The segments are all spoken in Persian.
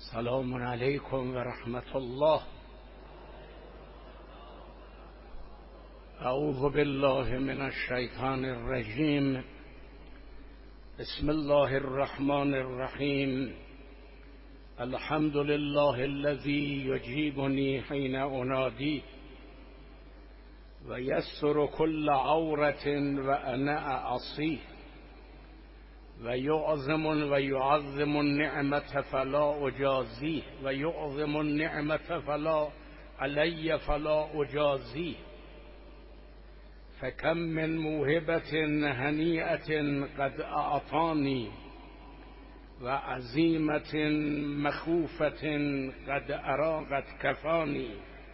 سلام علیکم و رحمت الله. اعوذ بالله من الشیطان الرجیم. بسم الله الرحمن الرحیم. الحمد لله الذي يجيبني حين انادي ويستر كل عورة وأنا أعصيه ويعظم النعمة فلا أجازيه ويعظم النعمة فلا علي فلا أجازيه. فكم من موهبة هنيئة قد أعطاني وعزيمة مخوفة قد كفاني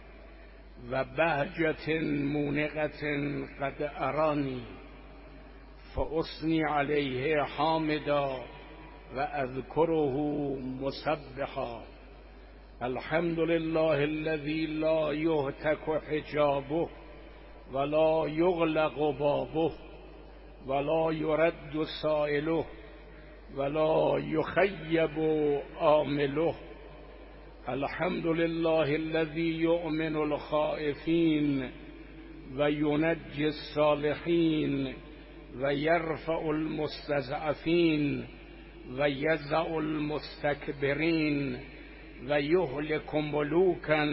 وبهجة مونقة قد أراني فأثني عليه حامدا وأذكره مسبحا. الحمد لله الذي لا يهتك حجابه ولا يغلق بابه ولا يرد سائله ولا يخيب آمله. الحمد لله الذي يؤمن الخائفين وينجي الصالحين ويرفع المستضعفين ويزع المستكبرين ويهلك ملوكا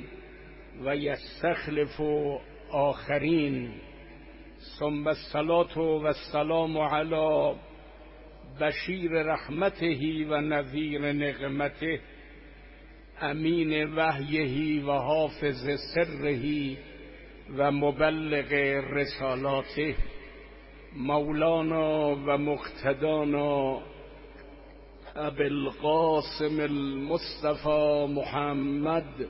ويستخلف آخرين. ثم الصلاة والسلام على بشير رحمته ونذير نقمته امین وحیه و حافظ سره و مبلغ رسالاته مولانا و مقتدانا ابی القاسم المصطفى محمد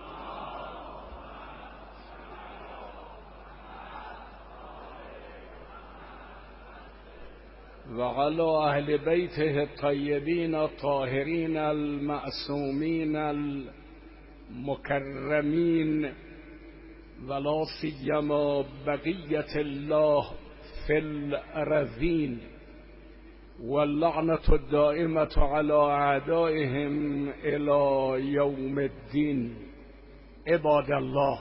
وعلى أهل بيته الطيبين الطاهرين المعصومين المكرمين ولا سيما بقية الله في الأرذين واللعنة الدائمة على أعدائهم إلى يوم الدين. عباد الله،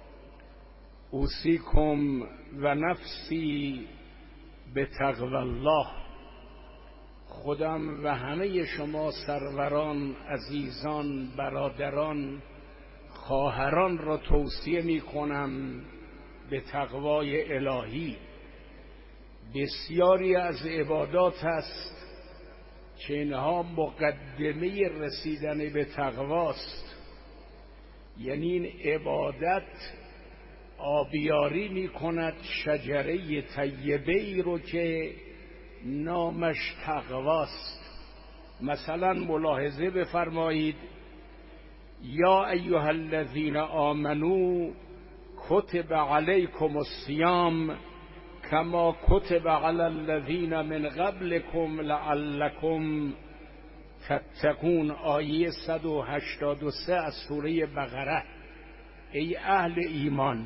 أوصيكم ونفسي به تقوی الله. خودم و همه شما سروران، عزیزان، برادران، خواهران را توصیه می کنم به تقوای الهی. بسیاری از عبادات است که اینها مقدمه رسیدن به تقواست. یعنی این عبادت آبیاری می کند شجره طیبه ای رو که نامش تقواست. مثلا ملاحظه بفرمایید: یا ایها الذین آمنو کتب علیکم الصیام کما کتب علی الذین من قبلکم لعلکم تتقون. آیه 183 از سوره بقره. ای اهل ایمان،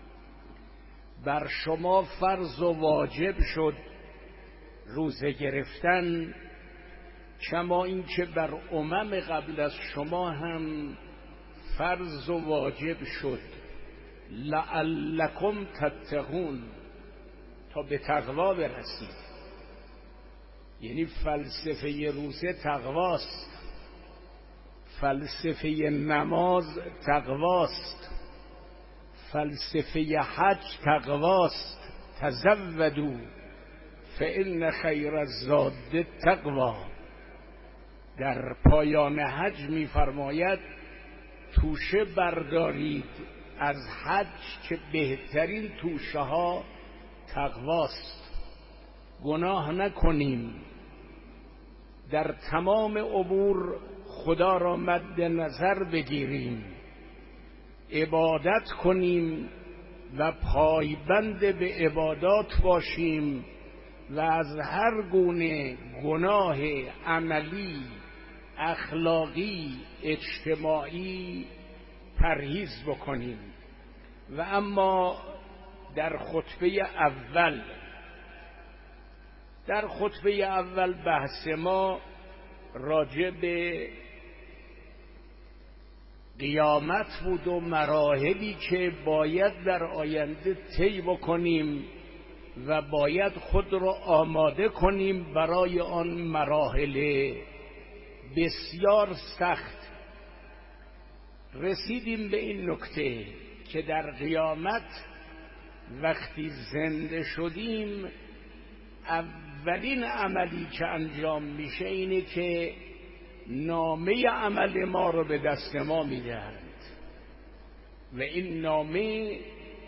بر شما فرض و واجب شد روزه گرفتن کما اینکه بر امم قبل از شما هم فرض و واجب شد لعلکم تتقون، تا به تقوا برسید. یعنی فلسفه روزه تقواست، فلسفه نماز تقواست، فلسفه حج تقواست. تزودوا فإن خیر الزاد التقوی. در پایان حج می‌فرماید توشه بردارید از حج که بهترین توشه ها تقواست. گناه نکنیم، در تمام امور خدا را مد نظر بگیریم، عبادت کنیم و پایبند به عبادات باشیم و از هر گونه گناه عملی، اخلاقی، اجتماعی پرهیز بکنیم. و اما در خطبه اول بحث ما راجع به قیامت بود و مراحلی که باید در آینده طی بکنیم و باید خود را آماده کنیم برای آن مراحل بسیار سخت. رسیدیم به این نکته که در قیامت وقتی زنده شدیم اولین عملی که انجام میشه اینه که نامه عمل ما رو به دست ما میدهند و این نامه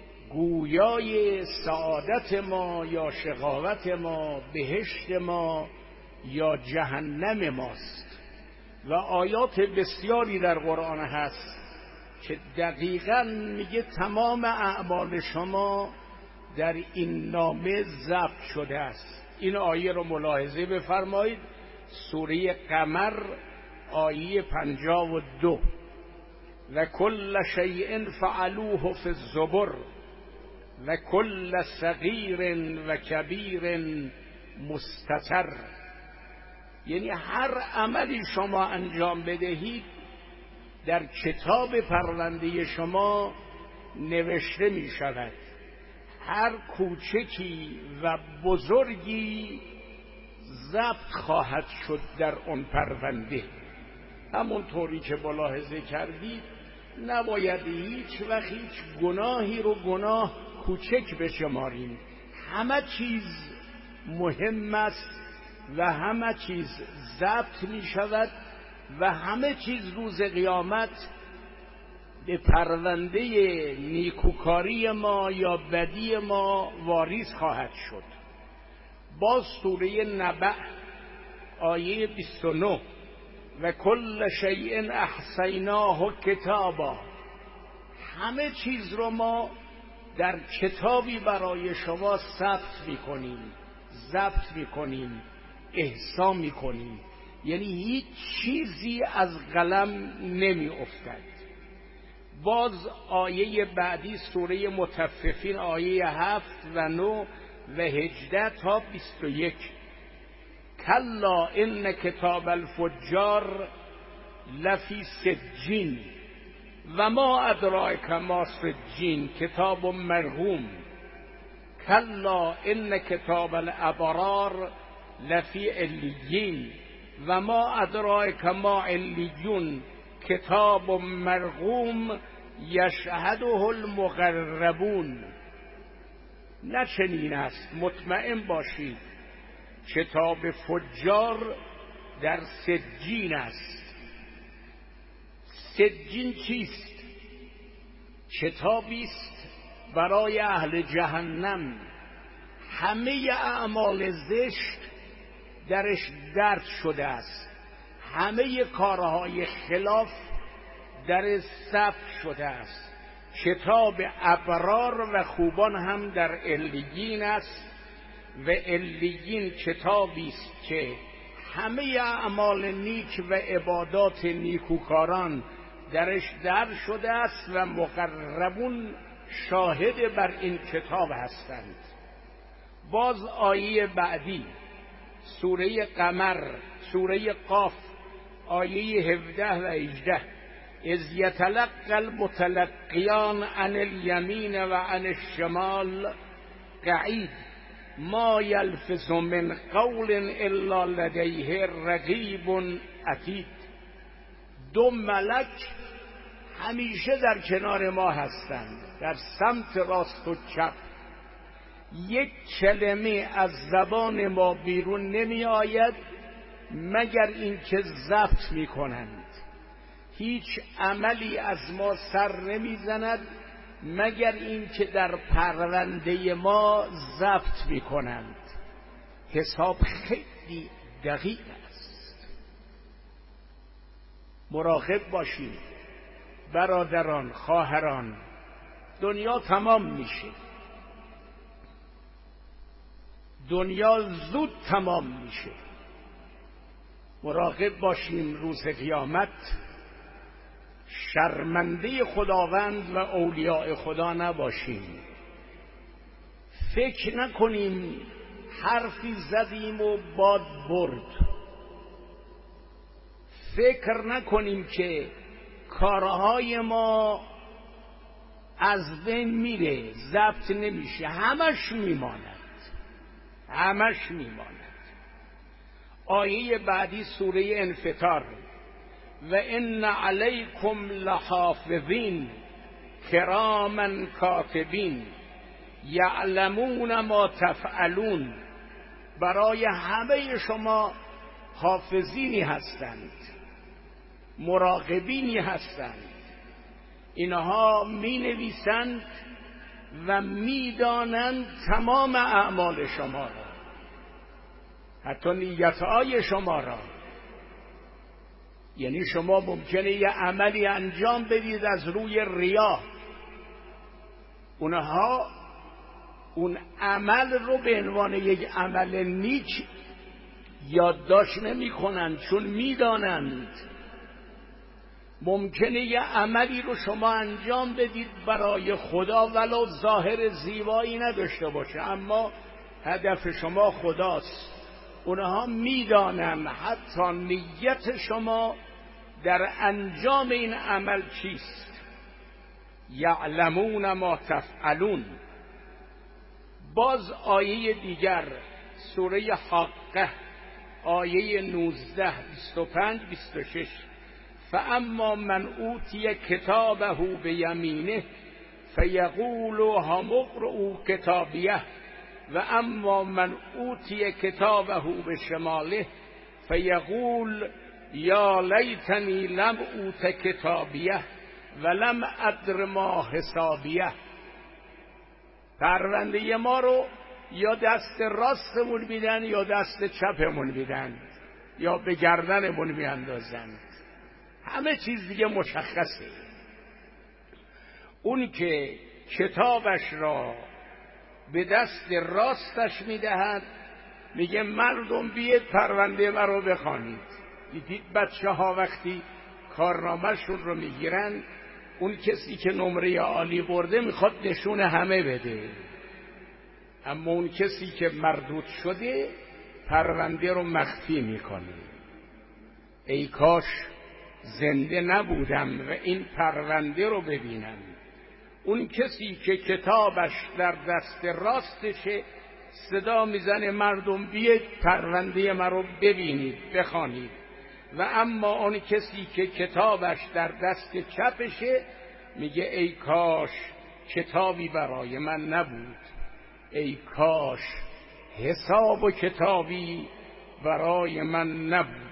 گویای سعادت ما یا شقاوت ما، بهشت ما یا جهنم ماست. و آیات بسیاری در قرآن هست که دقیقاً میگه تمام اعمال شما در این نامه ضبط شده است. این آیه رو ملاحظه بفرمایید، سوره قمر آیه 52: و کل شیء فعلوه فی الزبر و کل صغیر و کبیر مستتر. یعنی هر عملی شما انجام بدهید در کتاب پرونده شما نوشته می شود. هر کوچکی و بزرگی ضبط خواهد شد در اون پرونده. همونطوری که ملاحظه کردید نباید هیچ وقت هیچ گناهی رو گناه کوچک بشماریم. همه چیز مهم است و همه چیز ضبط می شود و همه چیز روز قیامت به پرونده نیکوکاری ما یا بدی ما واریز خواهد شد. باز سوره نبأ آیه 29: و کل شیء احصیناه کتابا. همه چیز رو ما در کتابی برای شما ثبت میکنیم، ضبط میکنیم، احصا میکنیم. یعنی هیچ چیزی از قلم نمی افتد. باز آیه بعدی سوره مطففین آیه 7 و 9 و 18 تا 21: کلا ان کتاب الفجار لفی سجین و ما ادراک ما سجین کتاب مرقوم کلا ان کتاب الابرار لفی علیین و ما ادراک ما علیون کتاب مرقوم یشهده المقربون. نه چنین است، مطمئن باشید کتاب فجار در سجین است. سجین چیست؟ کتابی است برای اهل جهنم، همه اعمال زشت درش درج شده است، همه کارهای خلاف در ثبت شده است. کتاب ابرار و خوبان هم در علیین است و علیین کتابی است که همه اعمال نیک و عبادات نیکوکاران درش درج شده است و مقربون شاهد بر این کتاب هستند. باز آیه بعدی سوره قمر سوره قاف آیه 17 و 18: اذ یتلقی المتلقیان عن الیمین و عن الشمال قعید ما یلفظ من قول الا لدیه رقیب عتید. دو ملک همیشه در کنار ما هستند، در سمت راست و چپ. یک کلمه از زبان ما بیرون نمی آید مگر اینکه ضبط می کنند. هیچ عملی از ما سر نمی زند مگر اینکه در پرونده ما ضبط می کنند. حساب خیلی دقیق است. مراقب باشیم برادران، خواهران. دنیا تمام میشه، دنیا زود تمام میشه. مراقب باشیم روز قیامت شرمنده خداوند و اولیاء خدا نباشیم. فکر نکنیم حرفی زدیم و باد برد. فکر نکنیم که کارهای ما از بین میره، ضبط نمیشه، همش میماند. آیه بعدی سوره انفطار: و ان علیکم لحافظین کراما کاتبین یعلمون ما تفعلون. برای همه شما حافظینی هستند، مراقبینی هستند، اینها می نویسند و می دانند تمام اعمال شما را، حتی نیتهای شما را. یعنی شما ممکنه یه عملی انجام بدید از روی ریا، اونها اون عمل رو به عنوان یک عمل نیک یادداشت نمی کنند، چون می دانند. ممکنه یه عملی رو شما انجام بدید برای خدا ولو ظاهر زیبایی نداشته باشه، اما هدف شما خداست. اونها میدانن حتی نیت شما در انجام این عمل چیست. یعلمون ما تفعلون. باز آیه دیگر سوره حاقه آیه 19 25 26: فاما من اوتی کتابه بیمینه فیقول هم اقرؤوا کتابیه و اما من اوتی کتابه بشماله فیقول یا لیتنی لم اوت کتابیه ولم ادر ما حسابیه. پرونده ما رو یا دست راستمون میدن یا دست چپمون میدن یا به گردنمون میاندازن، همه چیز دیگه مشخصه. اون که کتابش را به دست راستش میدهد میگه مردم بیاید پرونده من رو بخوانید. دیدید بچه ها وقتی کارنامه‌شون رو میگیرن، اون کسی که نمره عالی برده میخواد نشون همه بده، اما اون کسی که مردود شده پرونده رو مخفی میکنه. ای کاش زنده نبودم و این پرونده رو ببینم. اون کسی که کتابش در دست راستشه صدا میزنه مردم بیاید پرونده من رو ببینید بخوانید، و اما اون کسی که کتابش در دست چپشه میگه ای کاش کتابی برای من نبود، ای کاش حساب و کتابی برای من نبود.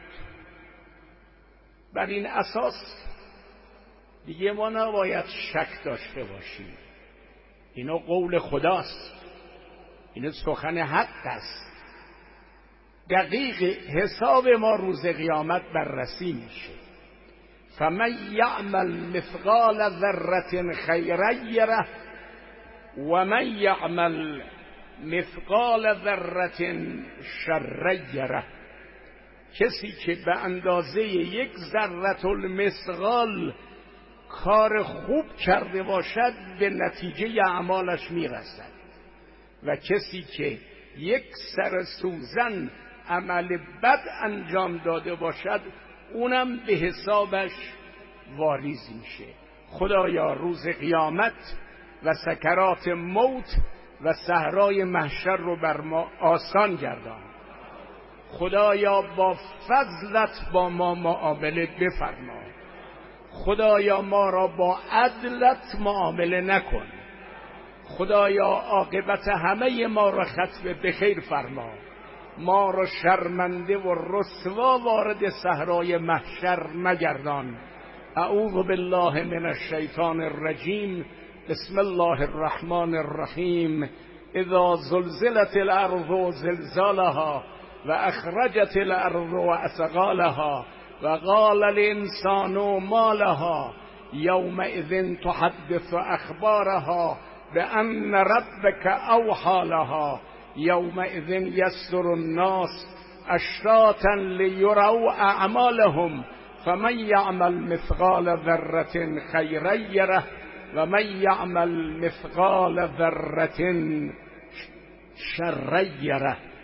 بر این اساس دیگه ما نباید شک داشته باشیم. اینو قول خداست، اینو سخن حق است. دقیق حساب ما روز قیامت بررسی میشه. فمن یعمل مثقال ذره خیرا یره و من یعمل مثقال ذره شرا یره. کسی که به اندازه یک ذره المثقال کار خوب کرده باشد به نتیجه اعمالش میرسد، و کسی که یک سر سوزن عمل بد انجام داده باشد اونم به حسابش واریز میشه. خدایا روز قیامت و سکرات موت و صحرای محشر رو بر ما آسان گردان. خدایا با فضلت با ما معامله بفرما. خدایا ما را با عدلت معامله نکن. خدایا عاقبت همه ما را ختم بخیر فرما. ما را شرمنده و رسوا وارد صحرای محشر مگردان. اعوذ بالله من الشیطان الرجیم. بسم الله الرحمن الرحیم. اذا زلزلت الارض زلزالها و اخرجت الارض اثقالها و قال الانسان ما لها یومئذ تحدث اخبارها بأن ربك اوحى لها یومئذ یصدر الناس اشتاتا لیروا اعمالهم فمن یعمل مثقال ذره خیرا یره و من یعمل مثقال ذره شرا یره.